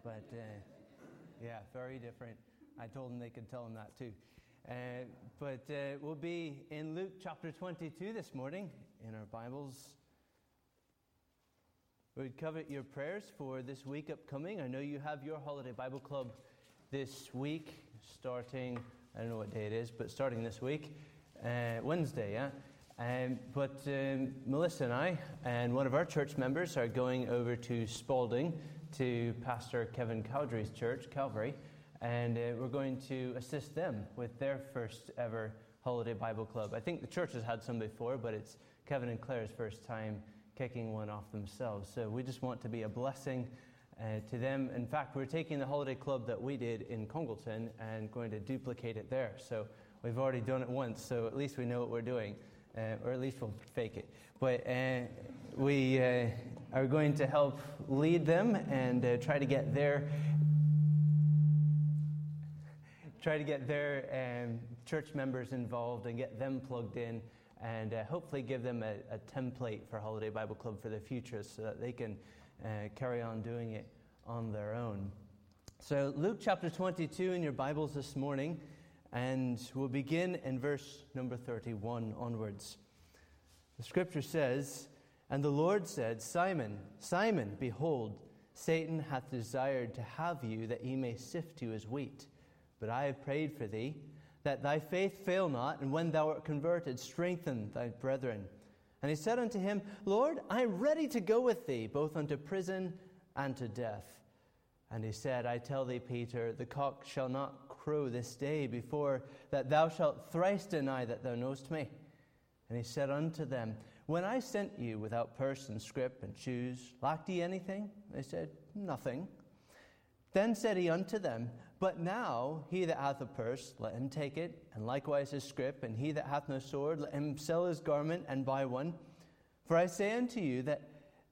But yeah, very different. I told them they could tell them that too. But we'll be in Luke chapter 22 this morning in our Bibles. We'd covet your prayers for this week upcoming. I know you have your Holiday Bible Club this week, starting, I don't know what day it is, but starting this week, Wednesday, yeah? But Melissa and I and one of our church members are going over to Spalding to Pastor Kevin Cowdery's church, Calvary, and we're going to assist them with their first ever Holiday Bible Club. I think the church has had some before, but it's Kevin and Claire's first time kicking one off themselves. So we just want to be a blessing to them. In fact, we're taking the holiday club that we did in Congleton and going to duplicate it there. So we've already done it once, so at least we know what we're doing, or at least we'll fake it. But we are going to help lead them and try to get their church members involved and get them plugged in, and hopefully give them a template for Holiday Bible Club for the future so that they can carry on doing it on their own. So Luke chapter 22 in your Bibles this morning, and we'll begin in verse number 31 onwards. The scripture says, "And the Lord said, Simon, Simon, behold, Satan hath desired to have you, that he may sift you as wheat. But I have prayed for thee, that thy faith fail not, and when thou art converted, strengthen thy brethren. And he said unto him, Lord, I am ready to go with thee, both unto prison and to death. And he said, I tell thee, Peter, the cock shall not crow this day before that thou shalt thrice deny that thou knowest me. And he said unto them, When I sent you without purse and scrip and shoes, lacked ye anything? They said, Nothing. Then said he unto them, But now he that hath a purse, let him take it, and likewise his scrip, and he that hath no sword, let him sell his garment and buy one. For I say unto you that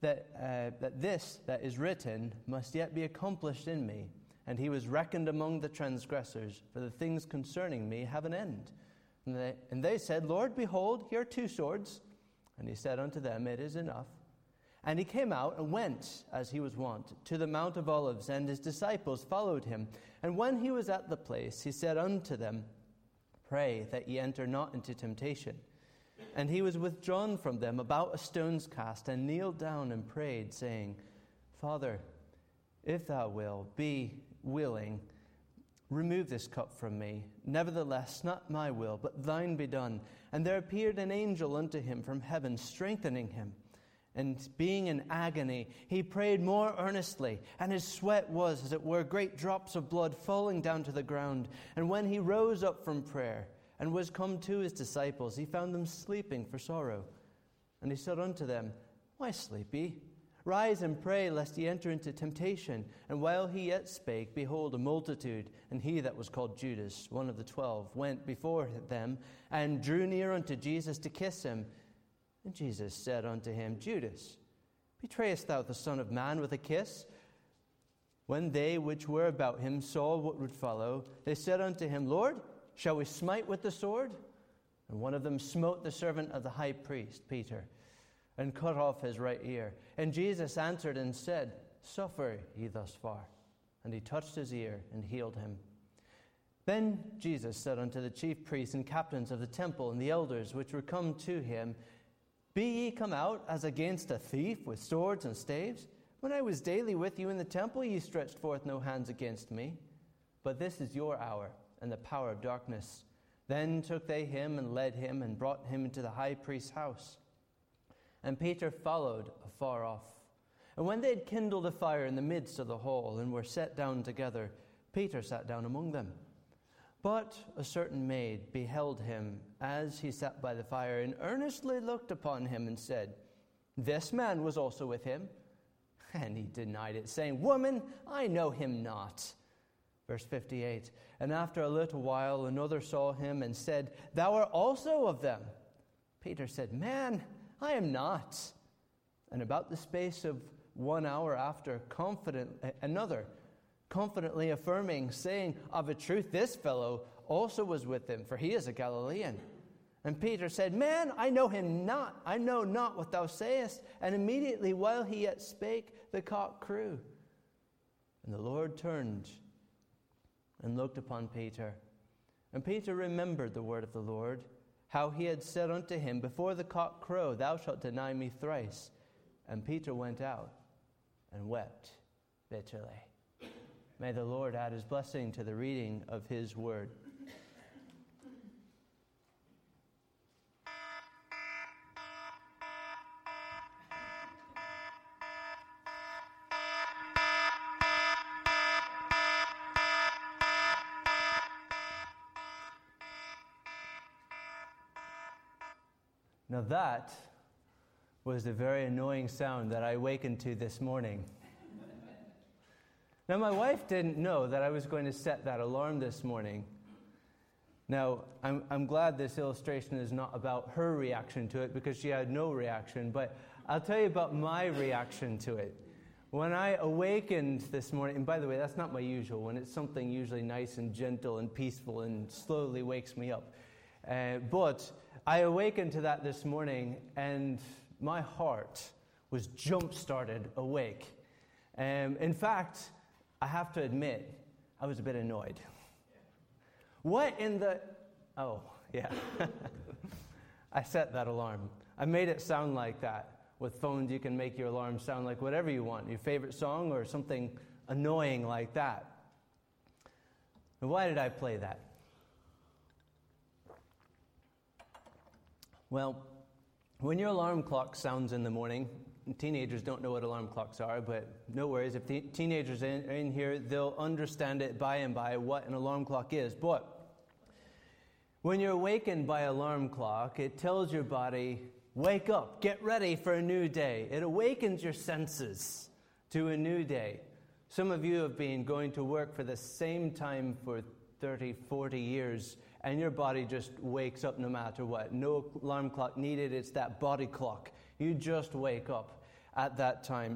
this that is written must yet be accomplished in me. And he was reckoned among the transgressors, for the things concerning me have an end. And they said, Lord, behold, here are 2 swords. And he said unto them, It is enough. And he came out and went, as he was wont, to the Mount of Olives, and his disciples followed him. And when he was at the place, he said unto them, Pray that ye enter not into temptation. And he was withdrawn from them about a stone's cast, and kneeled down and prayed, saying, Father, if thou wilt be willing, remove this cup from me. Nevertheless, not my will, but thine be done. And there appeared an angel unto him from heaven, strengthening him. And being in agony, he prayed more earnestly, and his sweat was, as it were, great drops of blood falling down to the ground. And when he rose up from prayer, and was come to his disciples, he found them sleeping for sorrow. And he said unto them, Why sleep ye? Rise and pray, lest ye enter into temptation. And while he yet spake, behold, a multitude, and he that was called Judas, one of the 12, went before them, and drew near unto Jesus to kiss him. And Jesus said unto him, Judas, betrayest thou the Son of Man with a kiss? When they which were about him saw what would follow, they said unto him, Lord, shall we smite with the sword? And one of them smote the servant of the high priest, Peter, and cut off his right ear. And Jesus answered and said, Suffer ye thus far. And he touched his ear and healed him. Then Jesus said unto the chief priests and captains of the temple and the elders which were come to him, Be ye come out as against a thief with swords and staves? When I was daily with you in the temple, ye stretched forth no hands against me. But this is your hour, and the power of darkness. Then took they him and led him and brought him into the high priest's house. And Peter followed afar off. And when they had kindled a fire in the midst of the hall and were set down together, Peter sat down among them. But a certain maid beheld him as he sat by the fire, and earnestly looked upon him and said, This man was also with him. And he denied it, saying, Woman, I know him not. Verse 58, And after a little while another saw him and said, Thou art also of them. Peter said, Man, I am not. And about the space of 1 hour after, another confidently affirming, saying, Of a truth this fellow also was with him, for he is a Galilean. And Peter said, Man, I know him not. I know not what thou sayest. And immediately while he yet spake, the cock crew. And the Lord Lord turned and looked upon Peter. And Peter remembered the word of the Lord, how he had said unto him, Before the cock crow, thou shalt deny me thrice. And Peter went out and wept bitterly. May the Lord add his blessing to the reading of his word. Now that was a very annoying sound that I awakened to this morning. Now my wife didn't know that I was going to set that alarm this morning. Now I'm glad this illustration is not about her reaction to it because she had no reaction, but I'll tell you about my reaction to it. When I awakened this morning, and by the way, that's not my usual one. It's something usually nice and gentle and peaceful and slowly wakes me up. But I awakened to that this morning, and my heart was jump-started awake. In fact, I have to admit, I was a bit annoyed. What in the... Oh, yeah. I set that alarm. I made it sound like that. With phones, you can make your alarm sound like whatever you want, your favorite song or something annoying like that. And why did I play that? Well, when your alarm clock sounds in the morning, teenagers don't know what alarm clocks are, but no worries. If the teenagers are in here, they'll understand it by and by what an alarm clock is. But when you're awakened by alarm clock, it tells your body, wake up, get ready for a new day. It awakens your senses to a new day. Some of you have been going to work for the same time for 30, 40 years, and your body just wakes up no matter what. No alarm clock needed. It's that body clock. You just wake up at that time.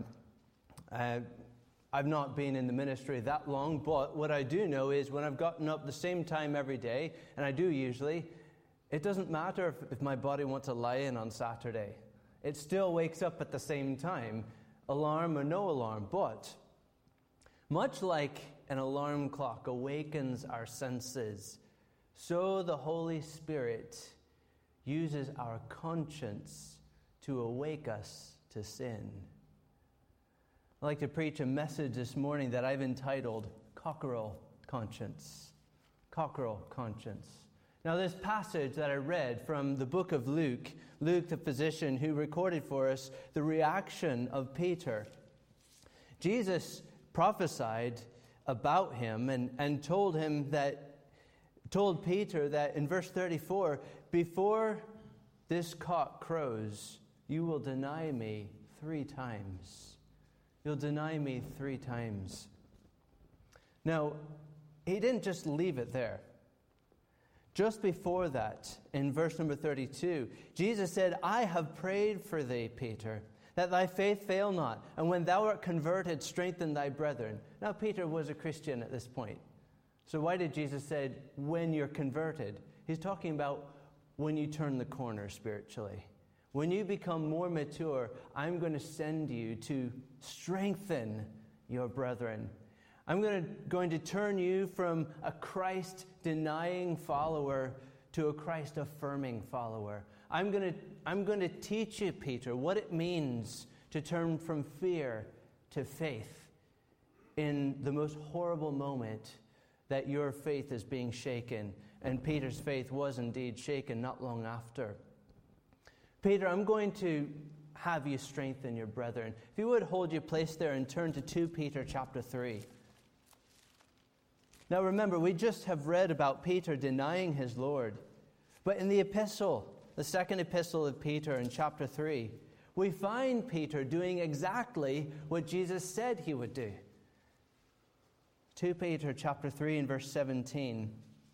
I've not been in the ministry that long, but what I do know is when I've gotten up the same time every day, and I do usually, it doesn't matter if my body wants to lie in on Saturday. It still wakes up at the same time, alarm or no alarm. But much like an alarm clock awakens our senses, so the Holy Spirit uses our conscience to awake us to sin. I'd like to preach a message this morning that I've entitled Cockerel Conscience. Cockerel Conscience. Now this passage that I read from the book of Luke, Luke the physician who recorded for us the reaction of Peter. Jesus prophesied about him and told Peter that in verse 34, before this cock crows, you will deny me 3 times. You'll deny me 3 times. Now, he didn't just leave it there. Just before that, in verse number 32, Jesus said, I have prayed for thee, Peter, that thy faith fail not, and when thou art converted, strengthen thy brethren. Now, Peter was a Christian at this point. So why did Jesus say, when you're converted? He's talking about when you turn the corner spiritually. When you become more mature, I'm going to send you to strengthen your brethren. I'm going to turn you from a Christ-denying follower to a Christ-affirming follower. I'm going to teach you, Peter, what it means to turn from fear to faith in the most horrible moment that your faith is being shaken. And Peter's faith was indeed shaken not long after. Peter, I'm going to have you strengthen your brethren. If you would hold your place there and turn to 2 Peter chapter 3. Now remember, we just have read about Peter denying his Lord. But in the epistle, the second epistle of Peter in chapter 3, we find Peter doing exactly what Jesus said he would do. 2 Peter chapter 3 and verse 17.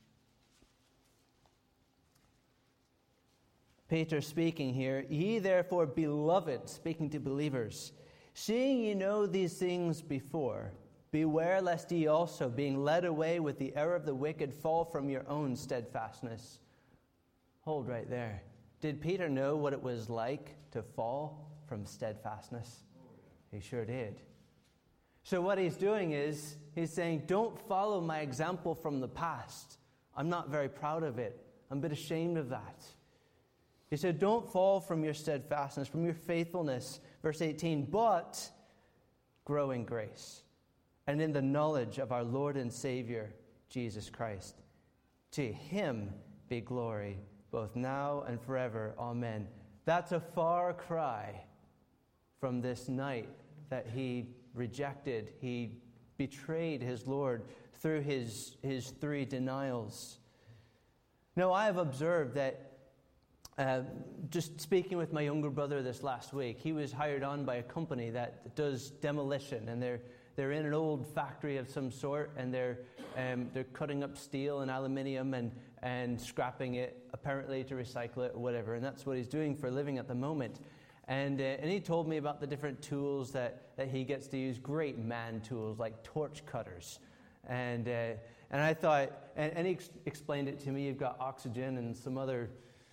Peter speaking here, ye therefore, beloved, speaking to believers, seeing ye know these things before, beware lest ye also, being led away with the error of the wicked, fall from your own steadfastness. Hold right there. Did Peter know what it was like to fall from steadfastness? He sure did. So what he's doing is, he's saying, don't follow my example from the past. I'm not very proud of it. I'm a bit ashamed of that. He said, don't fall from your steadfastness, from your faithfulness. Verse 18, but grow in grace and in the knowledge of our Lord and Savior, Jesus Christ. To him be glory, both now and forever. Amen. That's a far cry from this night that he rejected. He betrayed his Lord through his 3 denials. Now, I have observed that just speaking with my younger brother this last week, he was hired on by a company that does demolition, and they're in an old factory of some sort, and they're cutting up steel and aluminium and scrapping it, apparently to recycle it or whatever, and that's what he's doing for a living at the moment. And he told me about the different tools that he gets to use, great man tools like torch cutters. And I thought, and he explained it to me, you've got oxygen and some other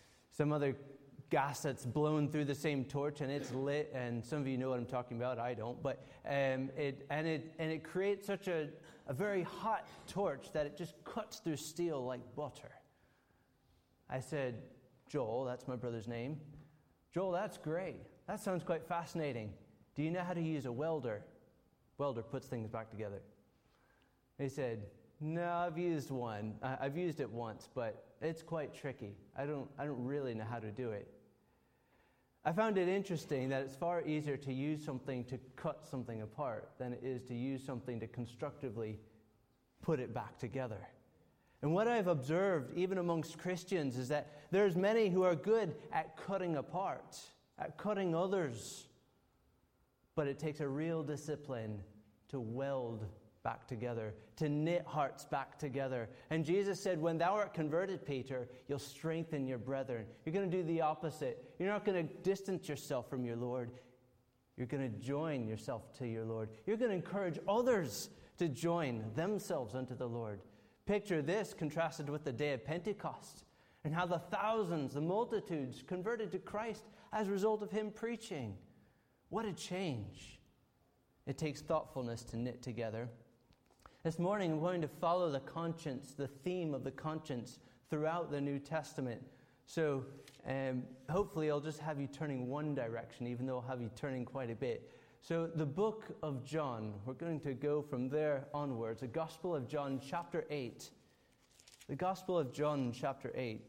gas that's blown through the same torch and it's lit, and some of you know what I'm talking about, I don't, but it creates such a very hot torch that it just cuts through steel like butter. I said, Joel, that's my brother's name. Joel, that's great. That sounds quite fascinating. Do you know how to use a welder? Welder puts things back together. He said, no, I've used one. I've used it once, but it's quite tricky. I don't really know how to do it. I found it interesting that it's far easier to use something to cut something apart than it is to use something to constructively put it back together. And what I've observed, even amongst Christians, is that there's many who are good at cutting apart, at cutting others, but it takes a real discipline to weld back together, to knit hearts back together. And Jesus said, when thou art converted, Peter, you'll strengthen your brethren. You're going to do the opposite. You're not going to distance yourself from your Lord. You're going to join yourself to your Lord. You're going to encourage others to join themselves unto the Lord. Picture this contrasted with the day of Pentecost and how the thousands, the multitudes converted to Christ as a result of him preaching. What a change. It takes thoughtfulness to knit together. This morning I'm going to follow the conscience, the theme of the conscience throughout the New Testament. So hopefully I'll just have you turning one direction, even though I'll have you turning quite a bit. So the book of John, we're going to go from there onwards. The Gospel of John, chapter 8. The Gospel of John, chapter 8.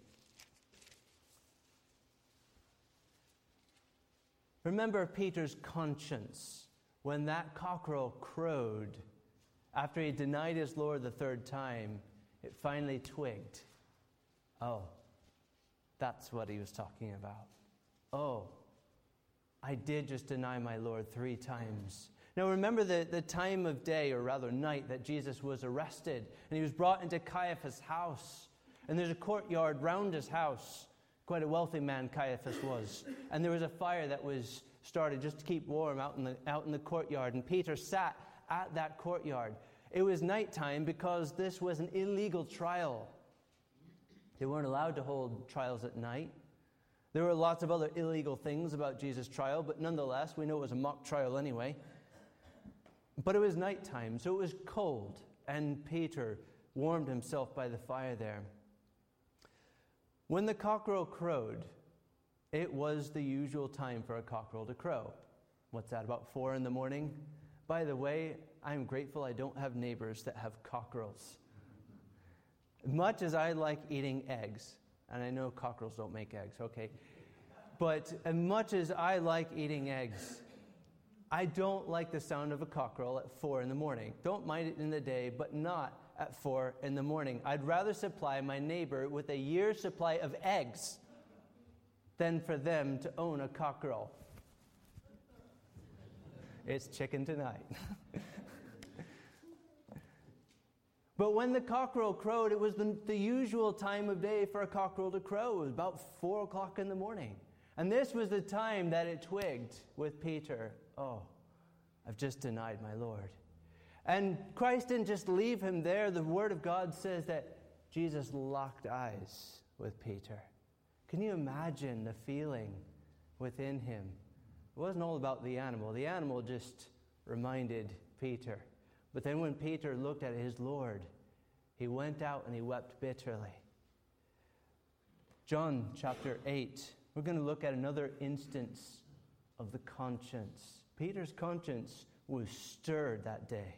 Remember Peter's conscience when that cockerel crowed after he denied his Lord the 3rd time. It finally twigged. Oh, that's what he was talking about. Oh, I did just deny my Lord 3 times. Now remember the time of day, or rather night, that Jesus was arrested. And he was brought into Caiaphas' house. And there's a courtyard round his house. Quite a wealthy man Caiaphas was. And there was a fire that was started just to keep warm out in the courtyard. And Peter sat at that courtyard. It was nighttime because this was an illegal trial. They weren't allowed to hold trials at night. There were lots of other illegal things about Jesus' trial, but nonetheless, we know it was a mock trial anyway. But it was nighttime, so it was cold, and Peter warmed himself by the fire there. When the cockerel crowed, it was the usual time for a cockerel to crow. What's that, about 4 in the morning? By the way, I'm grateful I don't have neighbors that have cockerels. Much as I like eating eggs, and I know cockerels don't make eggs, okay? But as much as I like eating eggs, I don't like the sound of a cockerel at 4 in the morning. Don't mind it in the day, but not at 4 in the morning. I'd rather supply my neighbor with a year's supply of eggs than for them to own a cockerel. It's chicken tonight. But when the cockerel crowed, it was the usual time of day for a cockerel to crow. It was about 4 o'clock in the morning. And this was the time that it twigged with Peter. Oh, I've just denied my Lord. And Christ didn't just leave him there. The Word of God says that Jesus locked eyes with Peter. Can you imagine the feeling within him? It wasn't all about the animal. The animal just reminded Peter. But then when Peter looked at his Lord, he went out and he wept bitterly. John chapter 8, we're going to look at another instance of the conscience. Peter's conscience was stirred that day.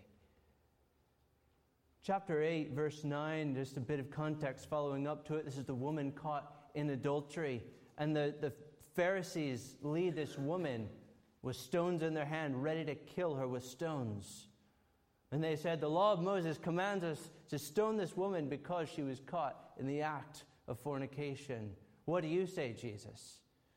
Chapter 8, verse 9, just a bit of context following up to it. This is the woman caught in adultery. And the Pharisees lead this woman with stones in their hand, ready to kill her with stones. And they said, the law of Moses commands us to stone this woman because she was caught in the act of fornication. What do you say, Jesus?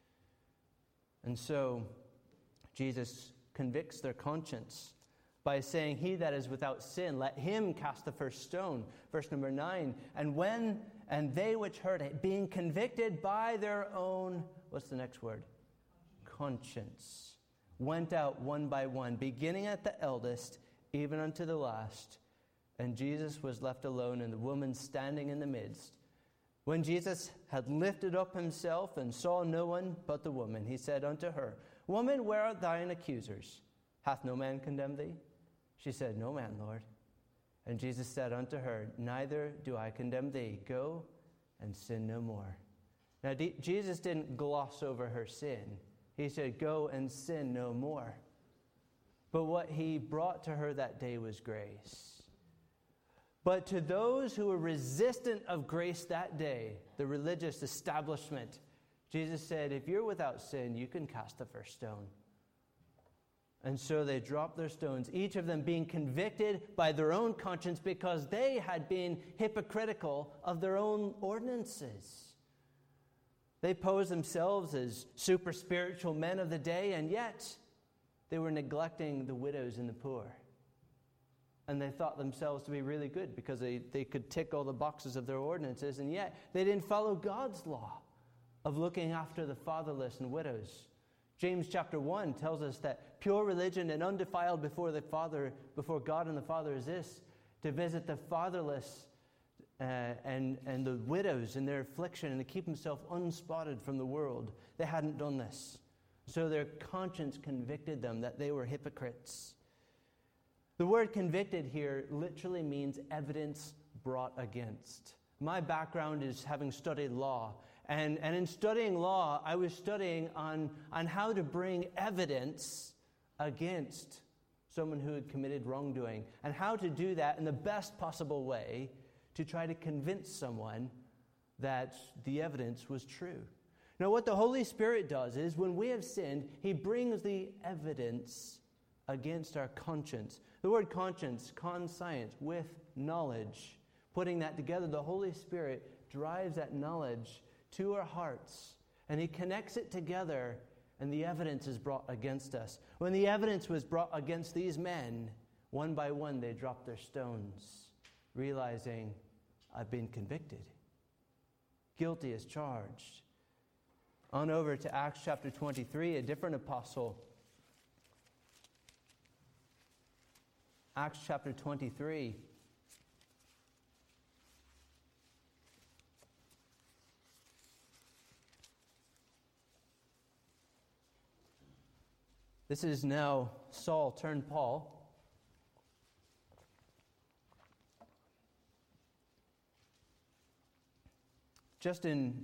And so Jesus convicts their conscience by saying, he that is without sin, let him cast the first stone. Verse number 9. And they which heard it, being convicted by their own, what's the next word? Conscience, went out one by one, beginning at the eldest, even unto the last. And Jesus was left alone, and the woman standing in the midst. When Jesus had lifted up himself and saw no one but the woman, he said unto her, Woman, where are thine accusers? Hath no man condemned thee? She said, No man, Lord. And Jesus said unto her, Neither do I condemn thee. Go and sin no more. Now, Jesus didn't gloss over her sin. He said, Go and sin no more. But what he brought to her that day was grace. But to those who were resistant of grace that day, the religious establishment, Jesus said, if you're without sin, you can cast the first stone. And so they dropped their stones, each of them being convicted by their own conscience because they had been hypocritical of their own ordinances. They posed themselves as super spiritual men of the day, and yet they were neglecting the widows and the poor. And they thought themselves to be really good because they could tick all the boxes of their ordinances, and yet they didn't follow God's law of looking after the fatherless and widows. James chapter 1 tells us that pure religion and undefiled before God and the Father is this, to visit the fatherless and the widows in their affliction and to keep himself unspotted from the world. They hadn't done this. So their conscience convicted them that they were hypocrites. The word convicted here literally means evidence brought against. My background is having studied law. And in studying law, I was studying on how to bring evidence against someone who had committed wrongdoing, and how to do that in the best possible way to try to convince someone that the evidence was true. Now, what the Holy Spirit does is when we have sinned, he brings the evidence against our conscience. The word conscience, conscience, with knowledge. Putting that together, the Holy Spirit drives that knowledge to our hearts, and he connects it together, and the evidence is brought against us. When the evidence was brought against these men, one by one they dropped their stones, realizing, I've been convicted. Guilty as charged. On over to Acts chapter 23, a different apostle. Acts chapter 23. This is now Saul turned Paul. Just in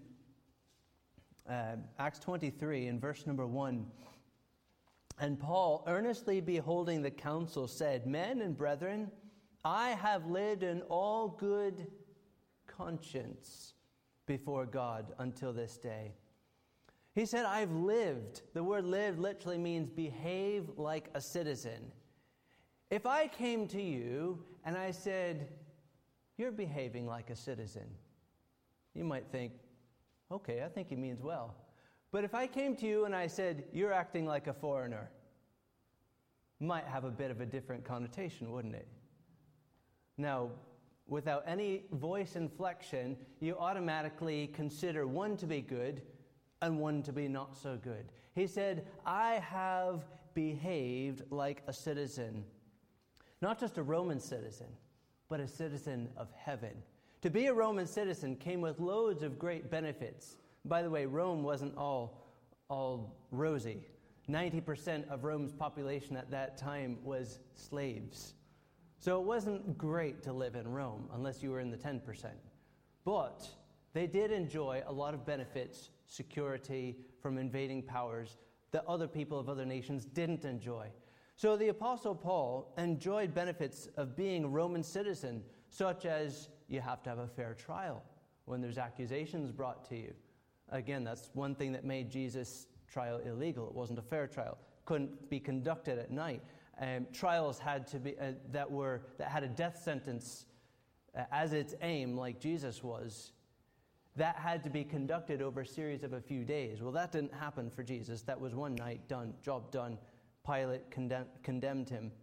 Acts 23, in verse number 1, and Paul, earnestly beholding the council, said, Men and brethren, I have lived in all good conscience before God until this day. He said, I've lived. The word live literally means behave like a citizen. If I came to you and I said, you're behaving like a citizen, you might think, okay, I think he means well. But if I came to you and I said, you're acting like a foreigner, might have a bit of a different connotation, wouldn't it? Now, without any voice inflection, you automatically consider one to be good and one to be not so good. He said, I have behaved like a citizen. Not just a Roman citizen, but a citizen of heaven. To be a Roman citizen came with loads of great benefits. By the way, Rome wasn't all rosy. 90% of Rome's population at that time was slaves. So it wasn't great to live in Rome unless you were in the 10%. But they did enjoy a lot of benefits, security from invading powers that other people of other nations didn't enjoy. So the Apostle Paul enjoyed benefits of being a Roman citizen, such as you have to have a fair trial when there's accusations brought to you. Again, that's one thing that made Jesus' trial illegal. It wasn't a fair trial. Couldn't be conducted at night. Trials had to be that had a death sentence as its aim, like Jesus was. That had to be conducted over a series of a few days. Well, that didn't happen for Jesus. That was one night, done, job done. Pilate condemned him.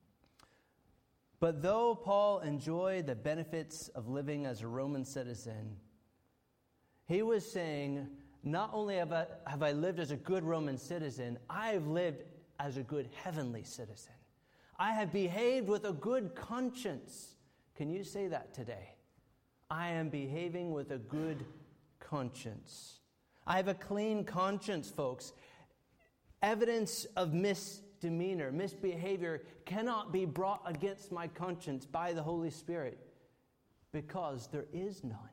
But though Paul enjoyed the benefits of living as a Roman citizen, he was saying, not only have I lived as a good Roman citizen, I've lived as a good heavenly citizen. I have behaved with a good conscience. Can you say that today? I am behaving with a good conscience. I have a clean conscience, folks. Evidence of misdemeanor, misbehavior cannot be brought against my conscience by the Holy Spirit because there is none.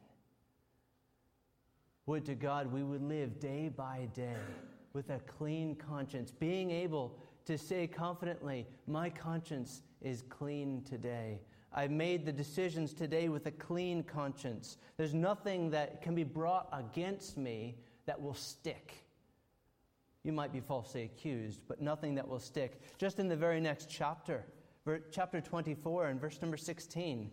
Would to God we would live day by day with a clean conscience, being able to say confidently, my conscience is clean today. I've made the decisions today with a clean conscience. There's nothing that can be brought against me that will stick. You might be falsely accused, but nothing that will stick. Just in the very next chapter, chapter 24 and verse number 16.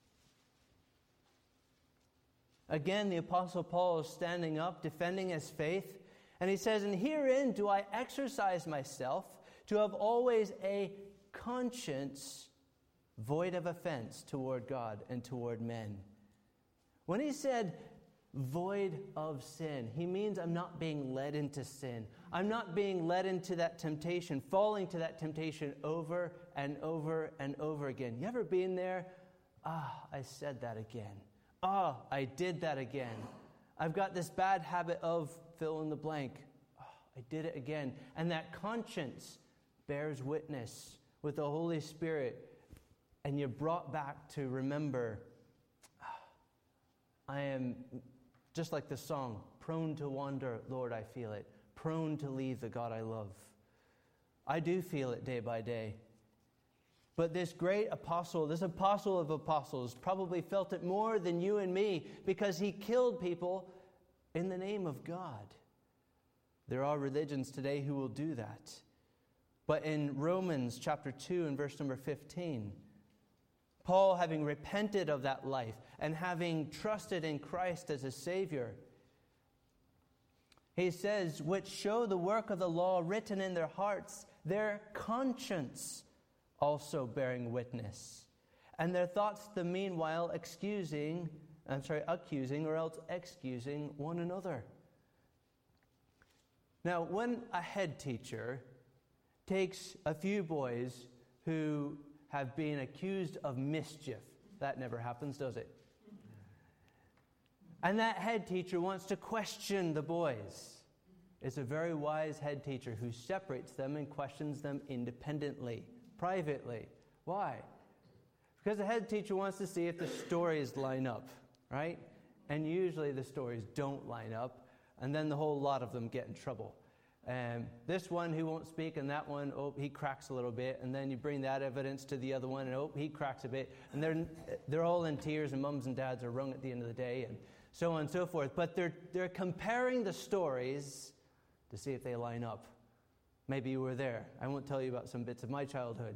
Again, the Apostle Paul is standing up, defending his faith, and he says, and herein do I exercise myself to have always a conscience void of offense toward God and toward men. When he said void of sin, he means I'm not being led into sin. I'm not being led into that temptation, falling to that temptation over and over and over again. You ever been there? I said that again. I did that again. I've got this bad habit of fill in the blank. I did it again. And that conscience bears witness with the Holy Spirit. And you're brought back to remember, I am, just like the song, prone to wander, Lord, I feel it. Prone to leave the God I love. I do feel it day by day. But this great apostle, this apostle of apostles, probably felt it more than you and me because he killed people in the name of God. There are religions today who will do that. But in Romans chapter 2 and verse number 15, Paul, having repented of that life and having trusted in Christ as a Savior, he says, which show the work of the law written in their hearts, their conscience also bearing witness, and their thoughts the meanwhile accusing or else excusing one another. Now, when a head teacher takes a few boys who have been accused of mischief, that never happens, does it? And that head teacher wants to question the boys. It's a very wise head teacher who separates them and questions them independently, privately. Why? Because the head teacher wants to see if the stories line up, right? And usually the stories don't line up, and then the whole lot of them get in trouble. This one who won't speak, and that one, he cracks a little bit, and then you bring that evidence to the other one, and he cracks a bit, and they're all in tears, and mums and dads are wrung at the end of the day, and so on and so forth. But they're comparing the stories to see if they line up. Maybe you were there. I won't tell you about some bits of my childhood.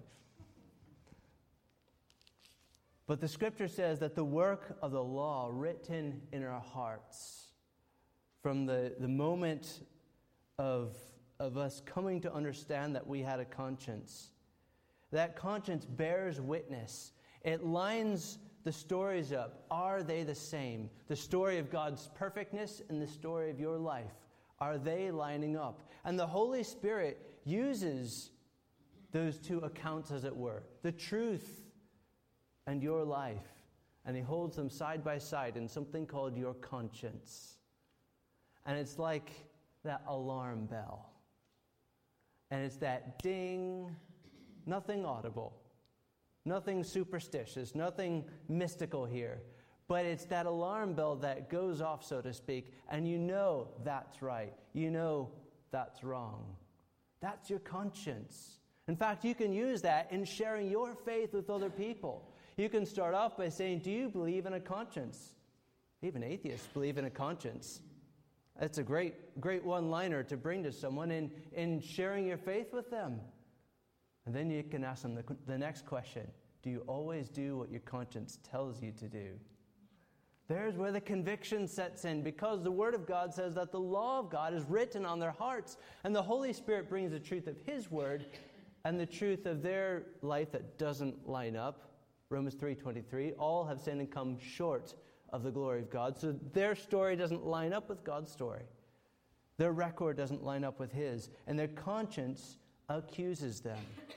But the scripture says that the work of the law written in our hearts from the moment of us coming to understand that we had a conscience. That conscience bears witness. It lines the stories up. Are they the same? The story of God's perfectness and the story of your life. Are they lining up? And the Holy Spirit uses those two accounts, as it were, the truth and your life, and he holds them side by side in something called your conscience. And it's like that alarm bell. And it's that ding, nothing audible, nothing superstitious, nothing mystical here. But it's that alarm bell that goes off, so to speak, and you know that's right. You know that's wrong. That's your conscience. In fact, you can use that in sharing your faith with other people. You can start off by saying, do you believe in a conscience? Even atheists believe in a conscience. That's a great one-liner to bring to someone in sharing your faith with them. And then you can ask them the next question. Do you always do what your conscience tells you to do? There's where the conviction sets in, because the Word of God says that the law of God is written on their hearts, and the Holy Spirit brings the truth of His Word and the truth of their life that doesn't line up. Romans 3:23, all have sinned and come short of the glory of God. So their story doesn't line up with God's story. Their record doesn't line up with His, and their conscience accuses them.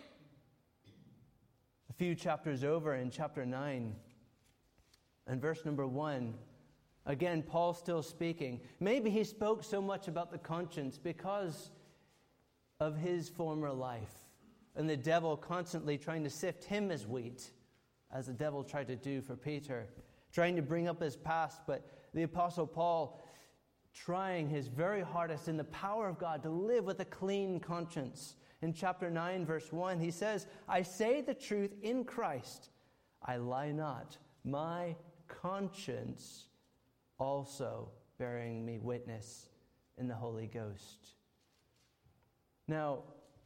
A few chapters over, in chapter 9, and verse number 1, again, Paul's still speaking. Maybe he spoke so much about the conscience because of his former life, and the devil constantly trying to sift him as wheat, as the devil tried to do for Peter, trying to bring up his past. But the Apostle Paul trying his very hardest in the power of God to live with a clean conscience. In chapter 9, verse 1, he says, I say the truth in Christ, I lie not. My conscience also bearing me witness in the Holy Ghost. Now,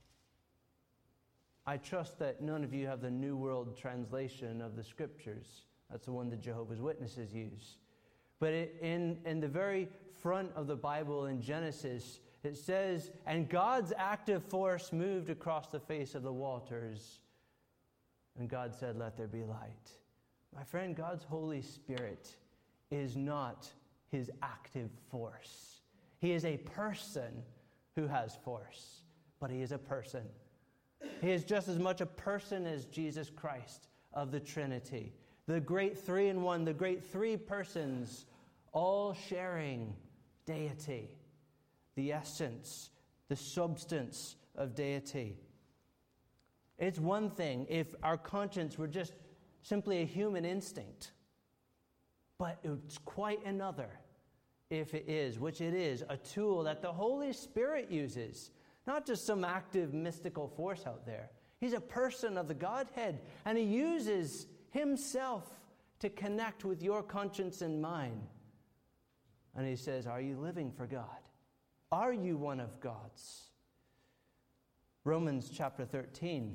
I trust that none of you have the New World Translation of the Scriptures. That's the one the Jehovah's Witnesses use. But in the very front of the Bible in Genesis, it says, and God's active force moved across the face of the waters. And God said, let there be light. My friend, God's Holy Spirit is not His active force. He is a person who has force, but He is a person. He is just as much a person as Jesus Christ of the Trinity. The great three-in-one, the great three persons, all sharing deity, the essence, the substance of deity. It's one thing if our conscience were just simply a human instinct, but it's quite another if it is, which it is, a tool that the Holy Spirit uses, not just some active mystical force out there. He's a person of the Godhead, and He uses Himself to connect with your conscience and mine. And He says, are you living for God? Are you one of God's? Romans chapter 13.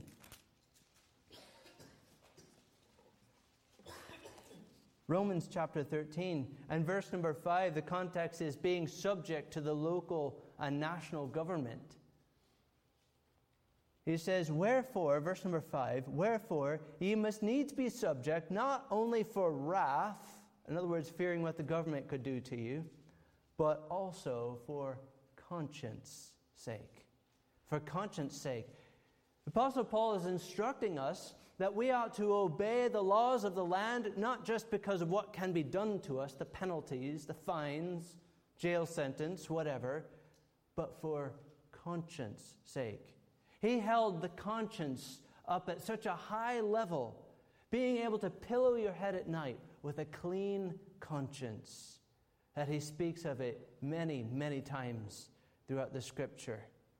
Romans chapter 13 and verse number 5, the context is being subject to the local and national government. He says, wherefore, verse number 5, wherefore ye must needs be subject, not only for wrath, in other words, fearing what the government could do to you, but also for conscience sake. For conscience sake. The Apostle Paul is instructing us that we ought to obey the laws of the land, not just because of what can be done to us, the penalties, the fines, jail sentence, whatever, but for conscience sake. He held the conscience up at such a high level, being able to pillow your head at night with a clean conscience, that he speaks of it many, many times throughout the Scripture.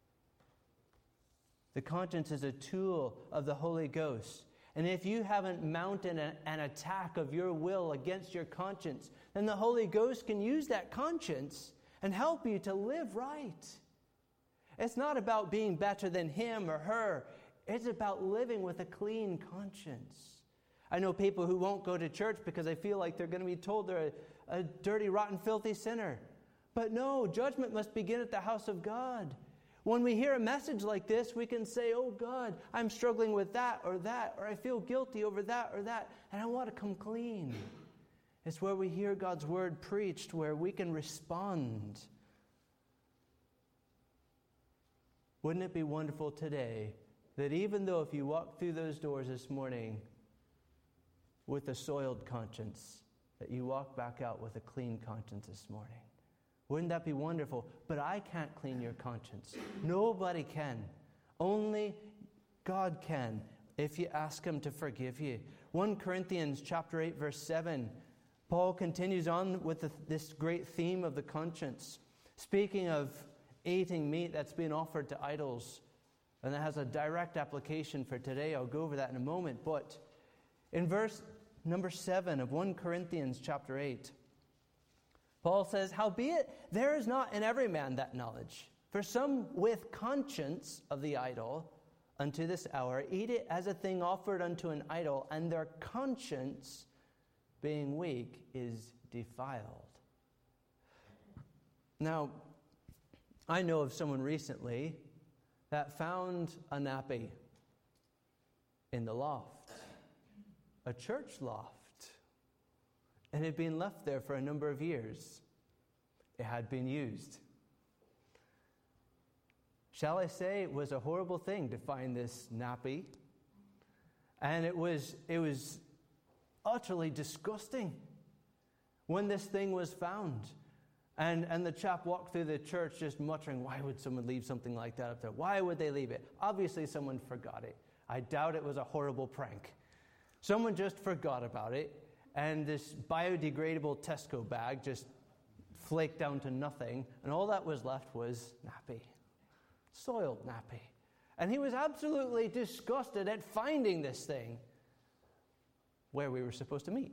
The conscience is a tool of the Holy Ghost. And if you haven't mounted an attack of your will against your conscience, then the Holy Ghost can use that conscience and help you to live right. It's not about being better than him or her. It's about living with a clean conscience. I know people who won't go to church because they feel like they're going to be told they're a dirty, rotten, filthy sinner. But no, judgment must begin at the house of God. When we hear a message like this, we can say, oh God, I'm struggling with that, or I feel guilty over that or that, and I want to come clean. It's where we hear God's word preached, where we can respond. Wouldn't it be wonderful today that even though if you walk through those doors this morning with a soiled conscience, that you walk back out with a clean conscience this morning? Wouldn't that be wonderful? But I can't clean your conscience. Nobody can. Only God can, if you ask him to forgive you. 1 Corinthians chapter 8, verse 7, Paul continues on with this great theme of the conscience, speaking of eating meat that's been offered to idols. And that has a direct application for today. I'll go over that in a moment. But in verse number 7 of 1 Corinthians chapter 8, Paul says, "Howbeit there is not in every man that knowledge. For some with conscience of the idol unto this hour eat it as a thing offered unto an idol, and their conscience, being weak, is defiled." Now, I know of someone recently that found a nappy in the loft, a church loft, and it had been left there for a number of years. It had been used. Shall I say it was a horrible thing to find this nappy? And it was utterly disgusting when this thing was found. And the chap walked through the church just muttering, why would someone leave something like that up there? Why would they leave it? Obviously someone forgot it. I doubt it was a horrible prank. Someone just forgot about it, and this biodegradable Tesco bag just flaked down to nothing, and all that was left was nappy. Soiled nappy. And he was absolutely disgusted at finding this thing where we were supposed to meet.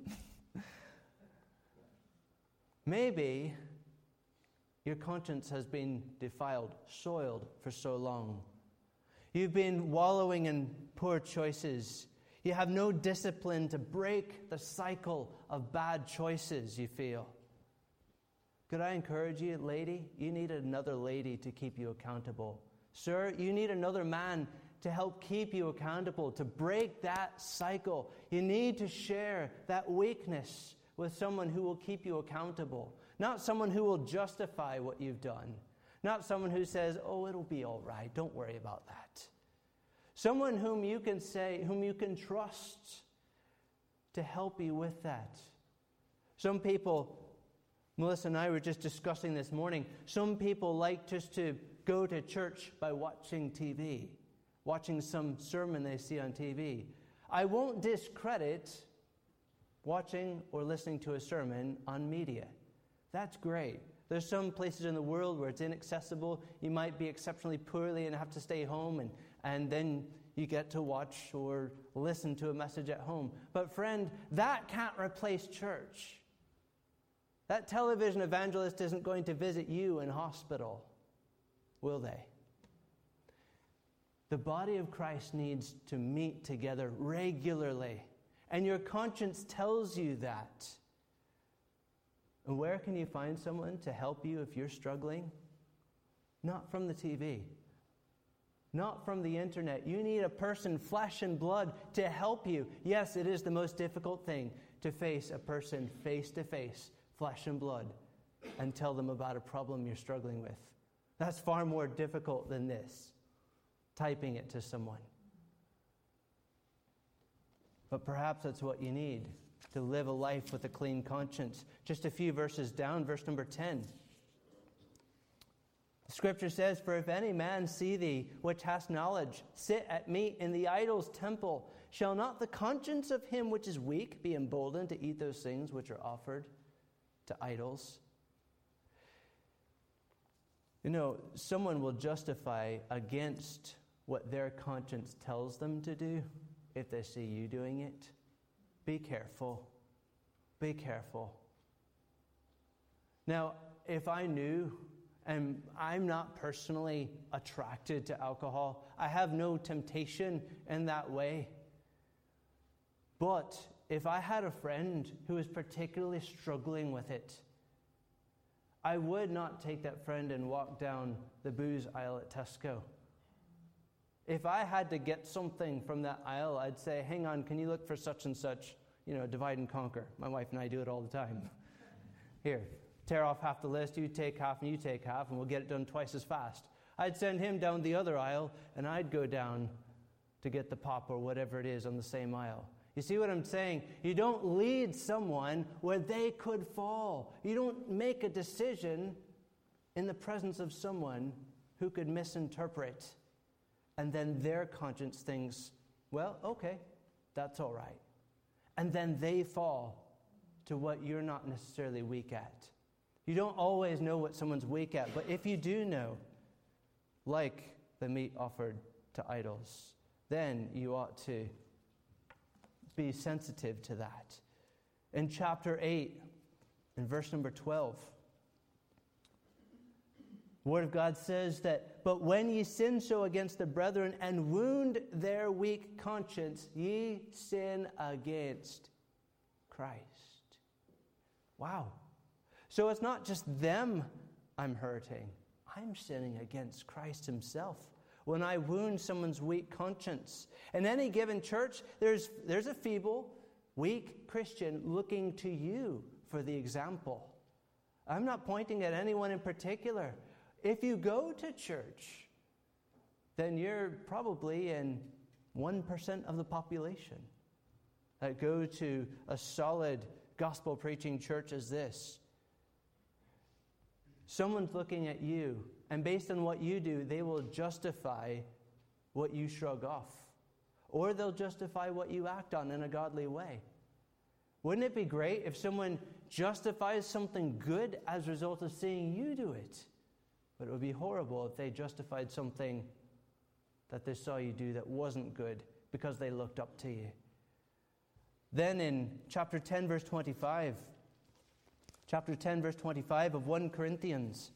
Maybe your conscience has been defiled, soiled for so long. You've been wallowing in poor choices. You have no discipline to break the cycle of bad choices you feel. Could I encourage you, lady? You need another lady to keep you accountable. Sir, you need another man to help keep you accountable, to break that cycle. You need to share that weakness with someone who will keep you accountable. Not someone who will justify what you've done. Not someone who says, oh, it'll be all right, don't worry about that. Someone whom you can trust to help you with that. Some people, Melissa and I were just discussing this morning, some people like just to go to church by watching TV, watching some sermon they see on TV. I won't discredit watching or listening to a sermon on media. That's great. There's some places in the world where it's inaccessible. You might be exceptionally poorly and have to stay home, and then you get to watch or listen to a message at home. But friend, that can't replace church. That television evangelist isn't going to visit you in hospital, will they? The body of Christ needs to meet together regularly. And your conscience tells you that. And where can you find someone to help you if you're struggling? Not from the TV. Not from the internet. You need a person, flesh and blood, to help you. Yes, it is the most difficult thing to face a person face to face, flesh and blood, and tell them about a problem you're struggling with. That's far more difficult than this, typing it to someone. But perhaps that's what you need to live a life with a clean conscience. Just a few verses down, verse number 10. The scripture says, "For if any man see thee, which hast knowledge, sit at meat in the idol's temple, shall not the conscience of him which is weak be emboldened to eat those things which are offered to idols?" You know, someone will justify against what their conscience tells them to do if they see you doing it. Be careful. Be careful. Now, if I knew, and I'm not personally attracted to alcohol, I have no temptation in that way. But if I had a friend who was particularly struggling with it, I would not take that friend and walk down the booze aisle at Tesco. If I had to get something from that aisle, I'd say, hang on, can you look for such and such? Divide and conquer. My wife and I do it all the time. Here, tear off half the list, you take half and you take half, and we'll get it done twice as fast. I'd send him down the other aisle, and I'd go down to get the pop or whatever it is on the same aisle. You see what I'm saying? You don't lead someone where they could fall. You don't make a decision in the presence of someone who could misinterpret and then their conscience thinks, well, okay, that's all right. And then they fall to what you're not necessarily weak at. You don't always know what someone's weak at, but if you do know, like the meat offered to idols, then you ought to be sensitive to that. In chapter 8, in verse number 12, the Word of God says that, but when ye sin so against the brethren and wound their weak conscience, ye sin against Christ. Wow. So it's not just them I'm hurting. I'm sinning against Christ himself when I wound someone's weak conscience. In any given church, there's a feeble, weak Christian looking to you for the example. I'm not pointing at anyone in particular. If you go to church, then you're probably in 1% of the population that go to a solid gospel-preaching church as this. Someone's looking at you, and based on what you do, they will justify what you shrug off. Or they'll justify what you act on in a godly way. Wouldn't it be great if someone justifies something good as a result of seeing you do it? But it would be horrible if they justified something that they saw you do that wasn't good because they looked up to you. Then in chapter 10, verse 25 of 1 Corinthians,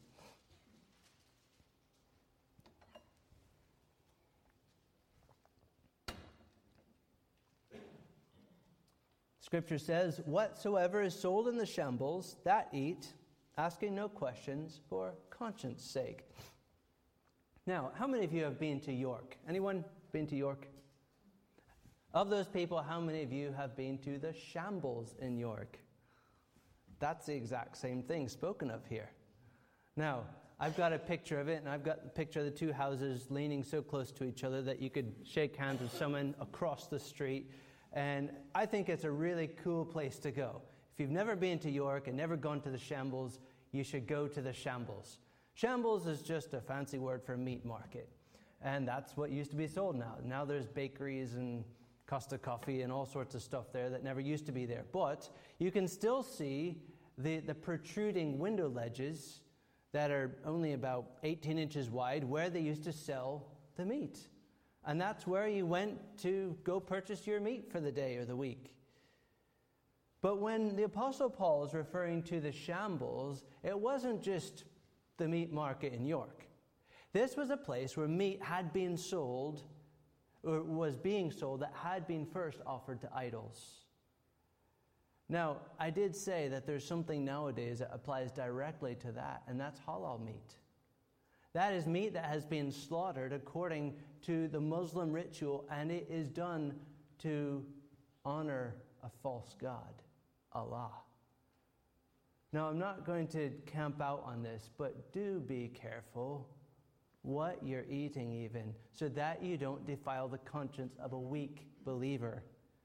Scripture says, whatsoever is sold in the shambles, that eat, asking no questions for conscience sake. Now, how many of you have been to York? Anyone been to York? Of those people, how many of you have been to the shambles in York? That's the exact same thing spoken of here. Now, I've got a picture of it, and I've got the picture of the two houses leaning so close to each other that you could shake hands with someone across the street. And I think it's a really cool place to go. If you've never been to York and never gone to the shambles, you should go to the shambles. Shambles is just a fancy word for meat market. And that's what used to be sold now. Now there's bakeries and Costa Coffee and all sorts of stuff there that never used to be there. But you can still see the protruding window ledges that are only about 18 inches wide where they used to sell the meat. And that's where you went to go purchase your meat for the day or the week. But when the Apostle Paul is referring to the shambles, it wasn't just the meat market in York. This was a place where meat had been sold, or was being sold, that had been first offered to idols. Now, I did say that there's something nowadays that applies directly to that, and that's halal meat. That is meat that has been slaughtered according to the Muslim ritual, and it is done to honor a false god, Allah. Now, I'm not going to camp out on this, but do be careful what you're eating even, so that you don't defile the conscience of a weak believer.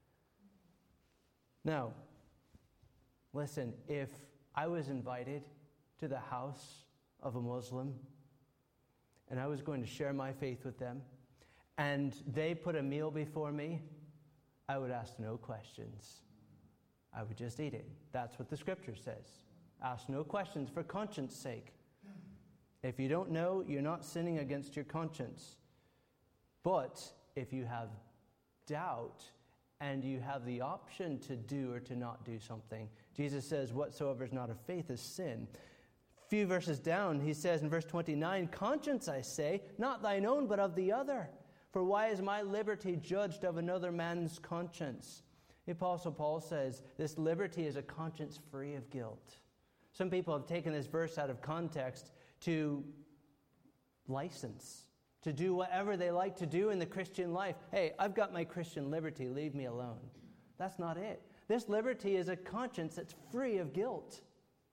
Now, listen, if I was invited to the house of a Muslim, and I was going to share my faith with them, and they put a meal before me, I would ask no questions. I would just eat it. That's what the Scripture says. Ask no questions for conscience sake. If you don't know, you're not sinning against your conscience. But if you have doubt and you have the option to do or to not do something, Jesus says, whatsoever is not of faith is sin. A few verses down, he says in verse 29, conscience, I say, not thine own, but of the other. For why is my liberty judged of another man's conscience? The Apostle Paul says this liberty is a conscience free of guilt. Some people have taken this verse out of context to license, to do whatever they like to do in the Christian life. Hey, I've got my Christian liberty, leave me alone. That's not it. This liberty is a conscience that's free of guilt.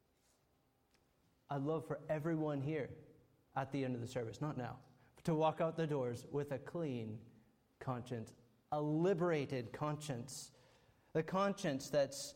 I'd love for everyone here at the end of the service, not now, to walk out the doors with a clean conscience, a liberated conscience, the conscience that's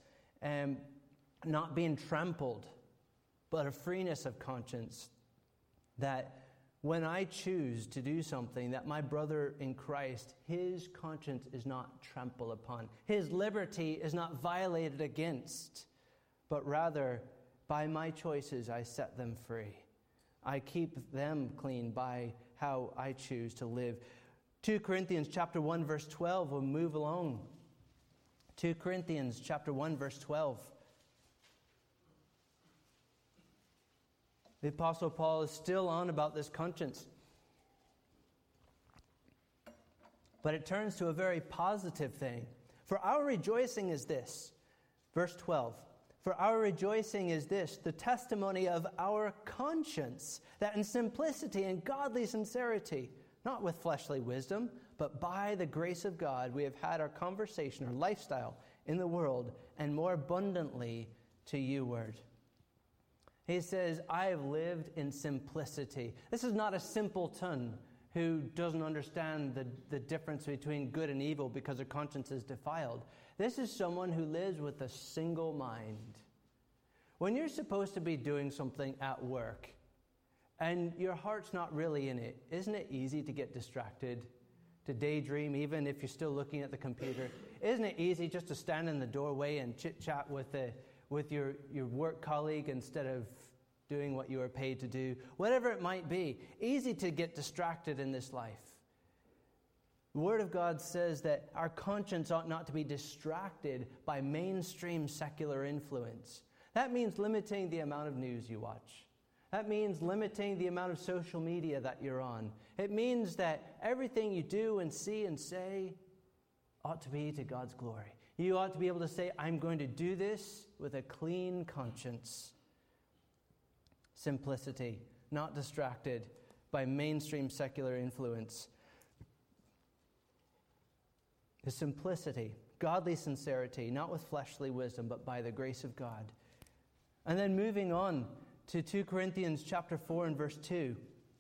not being trampled, but a freeness of conscience that when I choose to do something that my brother in Christ, his conscience is not trampled upon, his liberty is not violated against, but rather by my choices I set them free. I keep them clean by how I choose to live. 2 Corinthians chapter 1 verse 12, we'll move along. 2 Corinthians chapter 1 verse 12. The Apostle Paul is still on about this conscience. But it turns to a very positive thing. For our rejoicing is this, verse 12. For our rejoicing is this, the testimony of our conscience, that in simplicity and godly sincerity, not with fleshly wisdom, but by the grace of God, we have had our conversation, our lifestyle in the world, and more abundantly to youward. He says, I have lived in simplicity. This is not a simpleton who doesn't understand the difference between good and evil because their conscience is defiled. This is someone who lives with a single mind. When you're supposed to be doing something at work and your heart's not really in it, isn't it easy to get distracted, to daydream, even if you're still looking at the computer? Isn't it easy just to stand in the doorway and chit-chat with your work colleague instead of doing what you are paid to do? Whatever it might be, easy to get distracted in this life. The Word of God says that our conscience ought not to be distracted by mainstream secular influence. That means limiting the amount of news you watch. That means limiting the amount of social media that you're on. It means that everything you do and see and say ought to be to God's glory. You ought to be able to say, I'm going to do this with a clean conscience. Simplicity, not distracted by mainstream secular influence. The simplicity, godly sincerity, not with fleshly wisdom, but by the grace of God. And then moving on to 2 Corinthians chapter 4 and verse 2.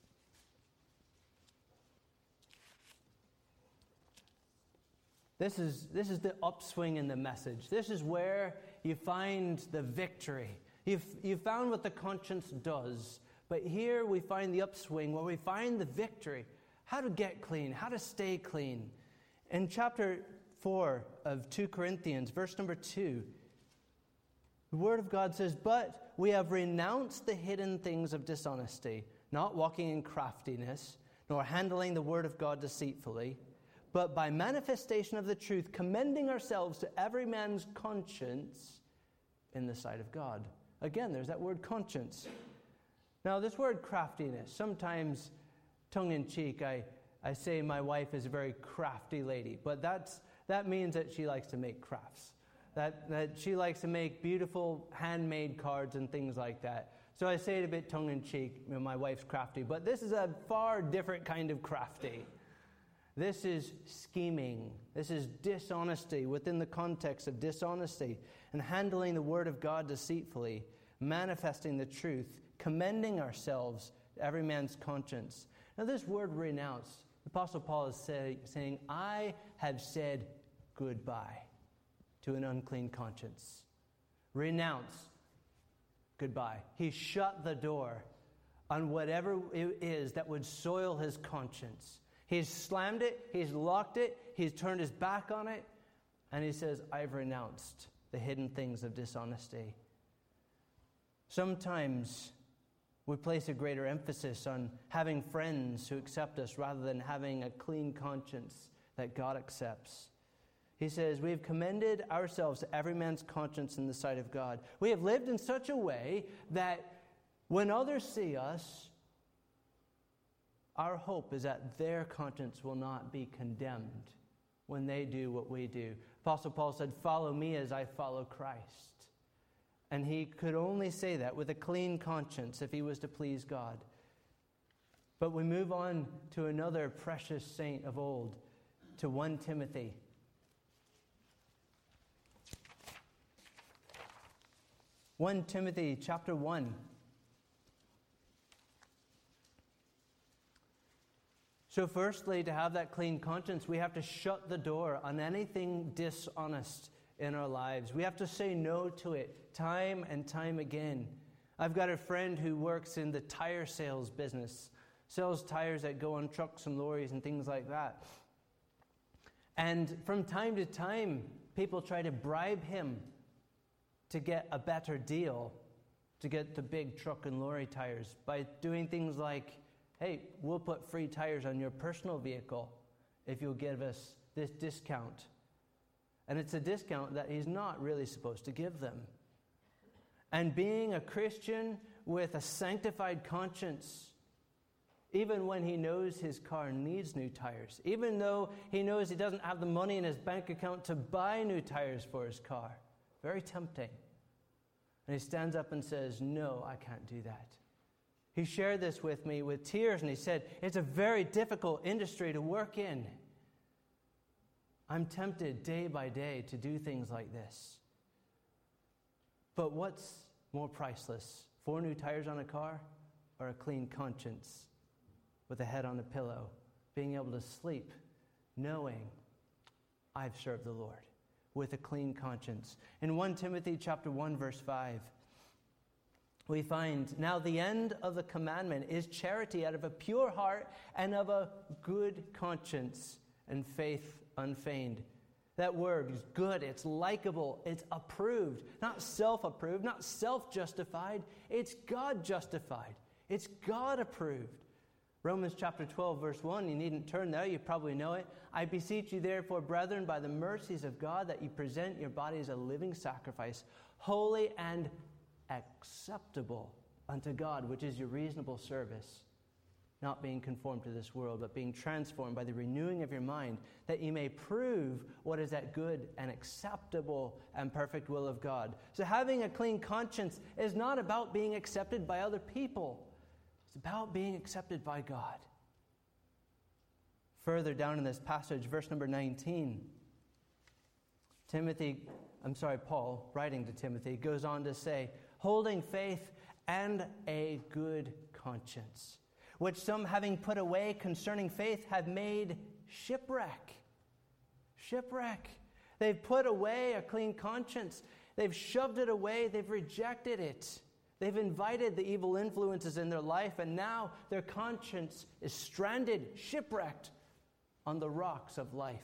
This is the upswing in the message. This is where you find the victory. You've found what the conscience does. But here we find the upswing where we find the victory. How to get clean, how to stay clean. In chapter 4 of 2 Corinthians, verse number 2, the Word of God says, but we have renounced the hidden things of dishonesty, not walking in craftiness, nor handling the Word of God deceitfully, but by manifestation of the truth, commending ourselves to every man's conscience in the sight of God. Again, there's that word conscience. Now, this word craftiness, sometimes tongue-in-cheek, I say my wife is a very crafty lady, but that means that she likes to make crafts. That she likes to make beautiful handmade cards and things like that. So I say it a bit tongue-in-cheek, my wife's crafty, but this is a far different kind of crafty. This is scheming. This is dishonesty within the context of dishonesty and handling the Word of God deceitfully, manifesting the truth, commending ourselves to every man's conscience. Now this word renounce, the Apostle Paul is saying, I have said goodbye to an unclean conscience. Renounce, goodbye. He shut the door on whatever it is that would soil his conscience. He's slammed it, he's locked it, he's turned his back on it, and he says, I've renounced the hidden things of dishonesty. Sometimes we place a greater emphasis on having friends who accept us rather than having a clean conscience that God accepts. He says, we have commended ourselves to every man's conscience in the sight of God. We have lived in such a way that when others see us, our hope is that their conscience will not be condemned when they do what we do. Apostle Paul said, follow me as I follow Christ. And he could only say that with a clean conscience if he was to please God. But we move on to another precious saint of old, to 1 Timothy. 1 Timothy chapter 1. So firstly, to have that clean conscience, we have to shut the door on anything dishonest in our lives. We have to say no to it time and time again. I've got a friend who works in the tire sales business. sells tires that go on trucks and lorries and things like that. And from time to time, people try to bribe him to get a better deal, to get the big truck and lorry tires, by doing things like, hey, we'll put free tires on your personal vehicle if you'll give us this discount. And it's a discount that he's not really supposed to give them. And being a Christian with a sanctified conscience, even when he knows his car needs new tires, even though he knows he doesn't have the money in his bank account to buy new tires for his car, very tempting. And he stands up and says, no, I can't do that. He shared this with me with tears, and he said, it's a very difficult industry to work in. I'm tempted day by day to do things like this. But what's more priceless, 4 new tires on a car or a clean conscience with a head on a pillow, being able to sleep knowing I've served the Lord with a clean conscience? In 1 Timothy chapter 1, verse 5, we find, now the end of the commandment is charity out of a pure heart and of a good conscience and faith unfeigned. That word is good, it's likable, it's approved. Not self-approved, not self-justified. It's God-justified. It's God-approved. Romans chapter 12, verse 1, you needn't turn there, you probably know it. I beseech you therefore, brethren, by the mercies of God, that you present your body as a living sacrifice, holy and acceptable unto God, which is your reasonable service. Not being conformed to this world, but being transformed by the renewing of your mind, that you may prove what is that good and acceptable and perfect will of God. So having a clean conscience is not about being accepted by other people. It's about being accepted by God. Further down in this passage, verse number 19, Paul, writing to Timothy, goes on to say, holding faith and a good conscience, which some, having put away concerning faith, have made shipwreck. Shipwreck. They've put away a clean conscience. They've shoved it away. They've rejected it. They've invited the evil influences in their life, and now their conscience is stranded, shipwrecked on the rocks of life.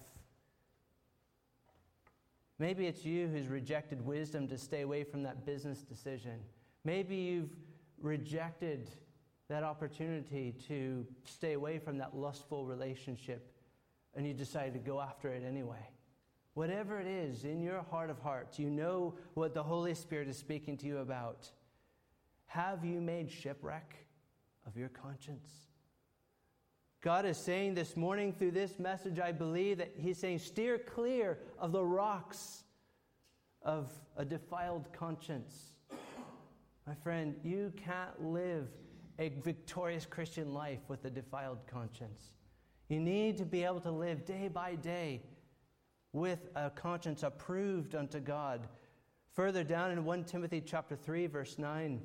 Maybe it's you who's rejected wisdom to stay away from that business decision. Maybe you've rejected that opportunity to stay away from that lustful relationship, and you decided to go after it anyway. Whatever it is, in your heart of hearts, you know what the Holy Spirit is speaking to you about. Have you made shipwreck of your conscience? God is saying this morning through this message, I believe, that He's saying, steer clear of the rocks of a defiled conscience. My friend, you can't live a victorious Christian life with a defiled conscience. You need to be able to live day by day with a conscience approved unto God. Further down in 1 Timothy chapter 3, verse 9,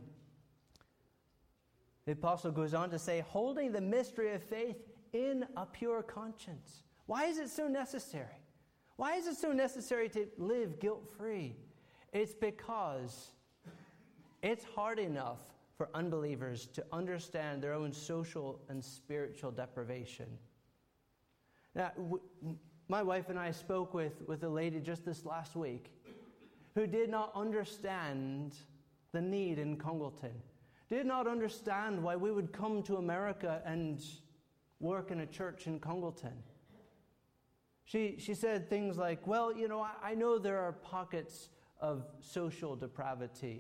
the apostle goes on to say, holding the mystery of faith in a pure conscience. Why is it so necessary? Why is it so necessary to live guilt-free? It's because it's hard enough for unbelievers to understand their own social and spiritual deprivation. Now, my wife and I spoke with a lady just this last week who did not understand the need in Congleton, did not understand why we would come to America and work in a church in Congleton. She said things like, well, I know there are pockets of social depravity,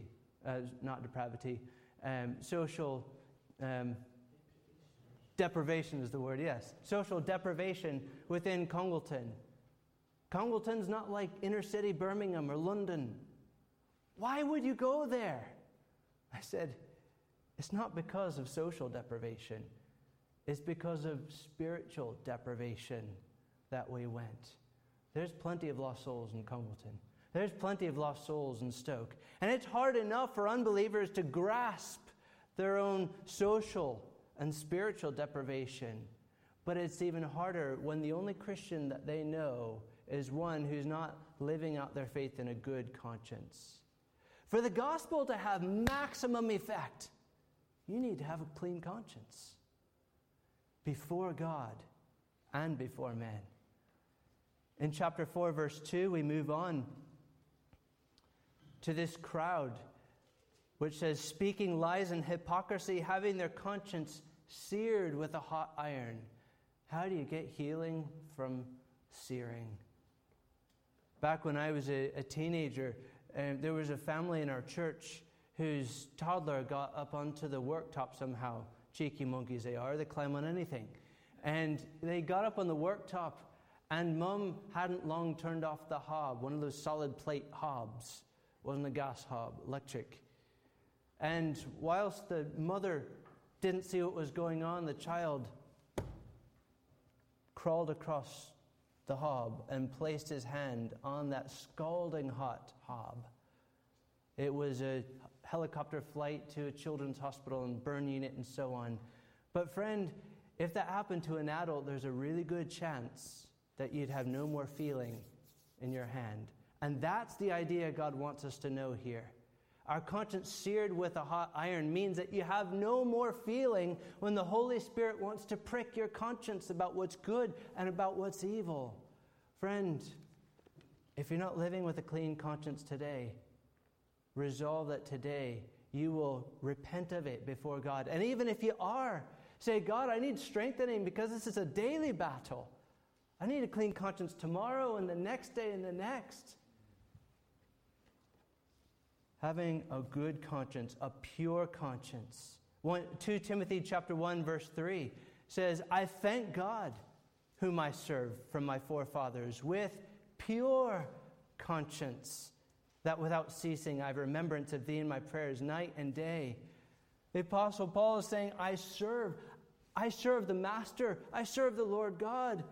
social deprivation is the word, yes. Social deprivation within Congleton. Congleton's not like inner city Birmingham or London. Why would you go there? I said, it's not because of social deprivation. It's because of spiritual deprivation that we went. There's plenty of lost souls in Congleton. There's plenty of lost souls in Stoke. And it's hard enough for unbelievers to grasp their own social and spiritual deprivation. But it's even harder when the only Christian that they know is one who's not living out their faith in a good conscience. For the gospel to have maximum effect, you need to have a clean conscience. before God and before men. In chapter 4, verse 2, we move on to this crowd, which says, speaking lies and hypocrisy, having their conscience seared with a hot iron. How do you get healing from searing? Back when I was a teenager, there was a family in our church whose toddler got up onto the worktop somehow. Cheeky monkeys they are, they climb on anything. And they got up on the worktop, and Mum hadn't long turned off the hob, one of those solid plate hobs. It wasn't a gas hob, electric. And whilst the mother didn't see what was going on, the child crawled across the hob and placed his hand on that scalding hot hob. It was a helicopter flight to a children's hospital and burn unit and so on. But friend, if that happened to an adult, there's a really good chance that you'd have no more feeling in your hand. And that's the idea God wants us to know here. Our conscience seared with a hot iron means that you have no more feeling when the Holy Spirit wants to prick your conscience about what's good and about what's evil. Friend, if you're not living with a clean conscience today, resolve that today you will repent of it before God. And even if you are, say, God, I need strengthening because this is a daily battle. I need a clean conscience tomorrow and the next day and the next. Having a good conscience, a pure conscience. 2 Timothy chapter 1, verse 3 says, I thank God whom I serve from my forefathers with pure conscience, that without ceasing I have remembrance of thee in my prayers night and day. The Apostle Paul is saying, I serve the Master, I serve the Lord God.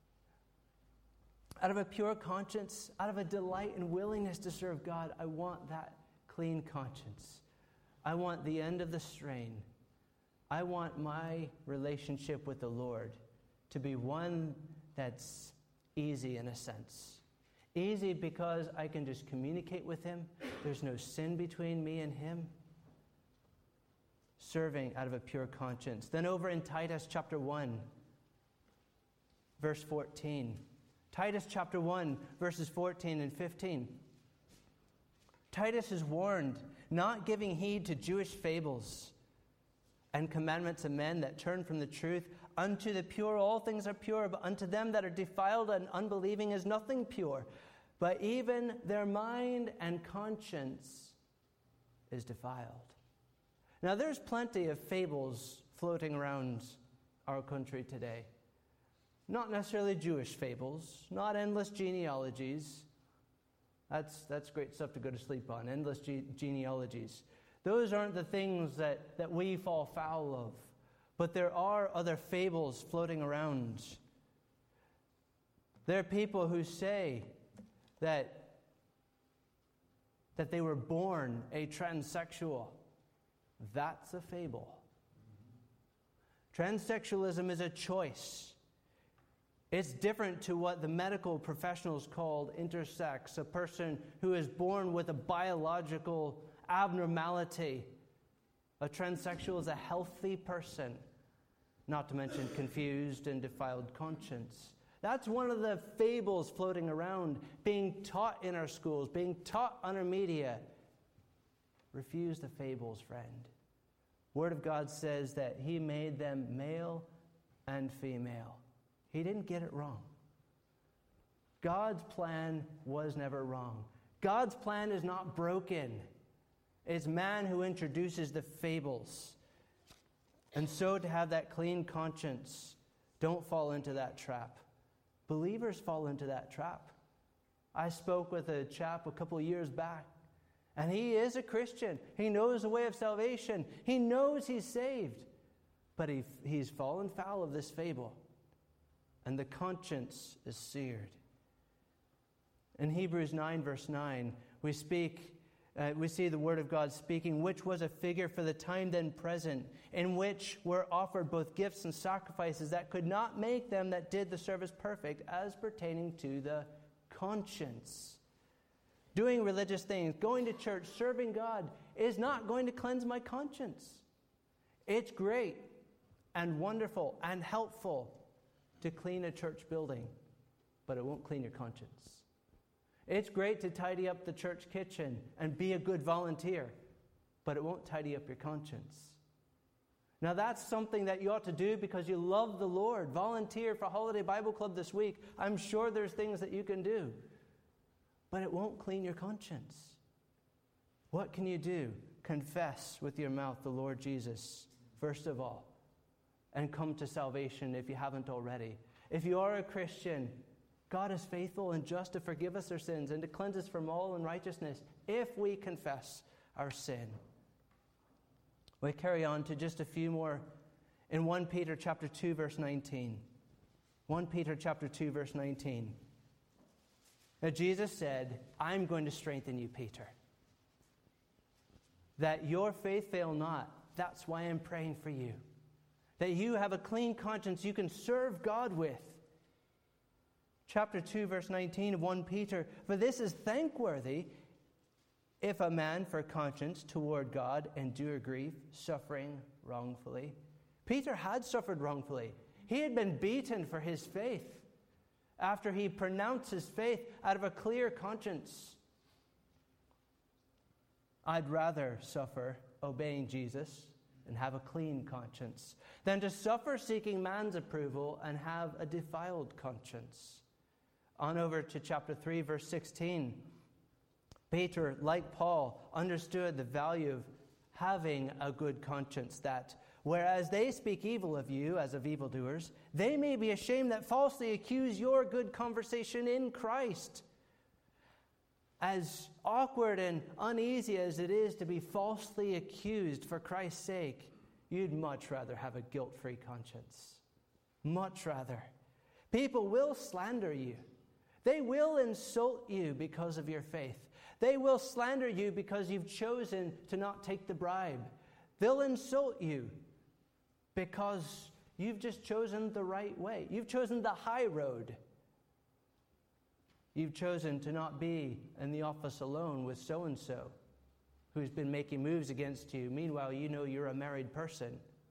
Out of a pure conscience, out of a delight and willingness to serve God, I want that clean conscience. I want the end of the strain. I want my relationship with the Lord to be one that's easy in a sense. Easy because I can just communicate with Him. There's no sin between me and Him. Serving out of a pure conscience. Then over in Titus chapter 1, verse 14. Titus chapter 1, verses 14 and 15. Titus is warned, not giving heed to Jewish fables and commandments of men that turn from the truth. Unto the pure all things are pure, but unto them that are defiled and unbelieving is nothing pure. But even their mind and conscience is defiled. Now there's plenty of fables floating around our country today. Not necessarily Jewish fables, not endless genealogies. That's great stuff to go to sleep on, endless genealogies. Those aren't the things that we fall foul of. But there are other fables floating around. There are people who say that they were born a transsexual. That's a fable. Transsexualism is a choice. It's different to what the medical professionals called intersex, a person who is born with a biological abnormality. A transsexual is a healthy person, not to mention confused and defiled conscience. That's one of the fables floating around, being taught in our schools, being taught on our media. Refuse the fables, friend. Word of God says that He made them male and female. He didn't get it wrong. God's plan was never wrong. God's plan is not broken. It's man who introduces the fables. And so to have that clean conscience, don't fall into that trap. Believers fall into that trap. I spoke with a chap a couple of years back, and he is a Christian. He knows the way of salvation. He knows he's saved. But he's fallen foul of this fable. And the conscience is seared. In Hebrews 9, verse 9, we see the word of God speaking, which was a figure for the time then present, in which were offered both gifts and sacrifices that could not make them that did the service perfect, as pertaining to the conscience. Doing religious things, going to church, serving God is not going to cleanse my conscience. It's great. and wonderful and helpful to clean a church building, but it won't clean your conscience. It's great to tidy up the church kitchen and be a good volunteer, but it won't tidy up your conscience. Now that's something that you ought to do because you love the Lord. Volunteer for Holiday Bible Club this week. I'm sure there's things that you can do, but it won't clean your conscience. What can you do? Confess with your mouth the Lord Jesus, first of all, and come to salvation if you haven't already. If you are a Christian, God is faithful and just to forgive us our sins and to cleanse us from all unrighteousness if we confess our sin. We carry on to just a few more in 1 Peter chapter 2, verse 19. 1 Peter chapter 2, verse 19. Now Jesus said, I'm going to strengthen you, Peter, that your faith fail not. That's why I'm praying for you. That you have a clean conscience you can serve God with. Chapter 2, verse 19 of 1 Peter. For this is thankworthy if a man for conscience toward God endure grief, suffering wrongfully. Peter had suffered wrongfully. He had been beaten for his faith after he pronounced his faith out of a clear conscience. I'd rather suffer obeying Jesus and have a clean conscience than to suffer seeking man's approval and have a defiled conscience. On over to chapter 3, verse 16. Peter, like Paul, understood the value of having a good conscience, that whereas they speak evil of you as of evildoers, they may be ashamed that falsely accuse your good conversation in Christ. As awkward and uneasy as it is to be falsely accused for Christ's sake, you'd much rather have a guilt-free conscience. Much rather. People will slander you. They will insult you because of your faith. They will slander you because you've chosen to not take the bribe. They'll insult you because you've just chosen the right way. You've chosen the high road. You've chosen to not be in the office alone with so-and-so who's been making moves against you. Meanwhile, you know you're a married person.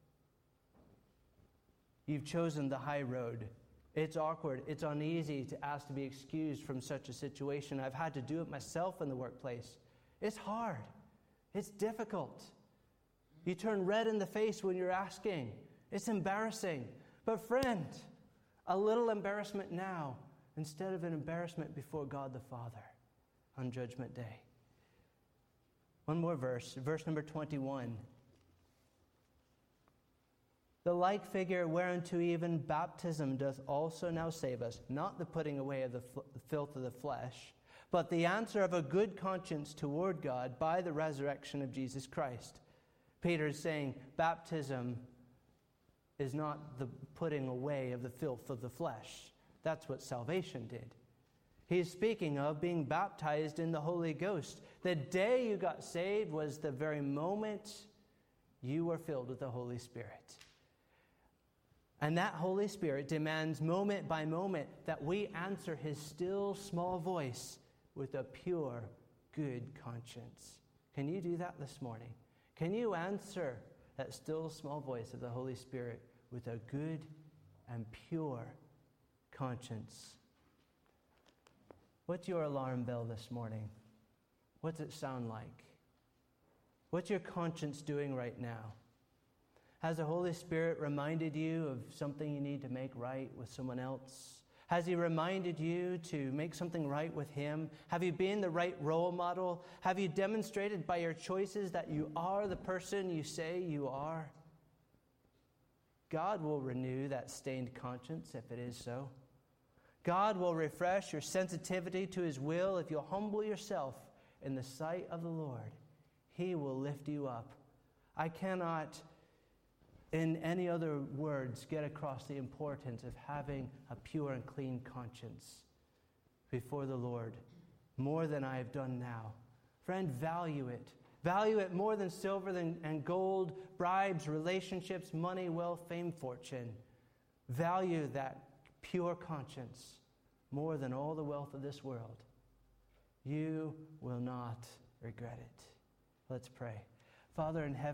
You've chosen the high road. It's awkward. It's uneasy to ask to be excused from such a situation. I've had to do it myself in the workplace. It's hard. It's difficult. You turn red in the face when you're asking. It's embarrassing. But friend, a little embarrassment now instead of an embarrassment before God the Father on Judgment Day. One more verse, verse number 21. The like figure whereunto even baptism doth also now save us, not the putting away of the filth of the flesh, but the answer of a good conscience toward God by the resurrection of Jesus Christ. Peter is saying baptism is not the putting away of the filth of the flesh. That's what salvation did. He's speaking of being baptized in the Holy Ghost. The day you got saved was the very moment you were filled with the Holy Spirit. And that Holy Spirit demands moment by moment that we answer his still small voice with a pure, good conscience. Can you do that this morning? Can you answer that still small voice of the Holy Spirit with a good and pure conscience? What's your alarm bell this morning? What's it sound like? What's your conscience doing right now? Has the Holy Spirit reminded you of something you need to make right with someone else? Has he reminded you to make something right with him? Have you been the right role model? Have you demonstrated by your choices that you are the person you say you are? God will renew that stained conscience if it is so. God will refresh your sensitivity to his will if you'll humble yourself in the sight of the Lord. He will lift you up. I cannot, in any other words, get across the importance of having a pure and clean conscience before the Lord more than I have done now. Friend, value it. Value it more than silver and gold, bribes, relationships, money, wealth, fame, fortune. Value that pure conscience more than all the wealth of this world. You will not regret it. Let's pray. Father in heaven,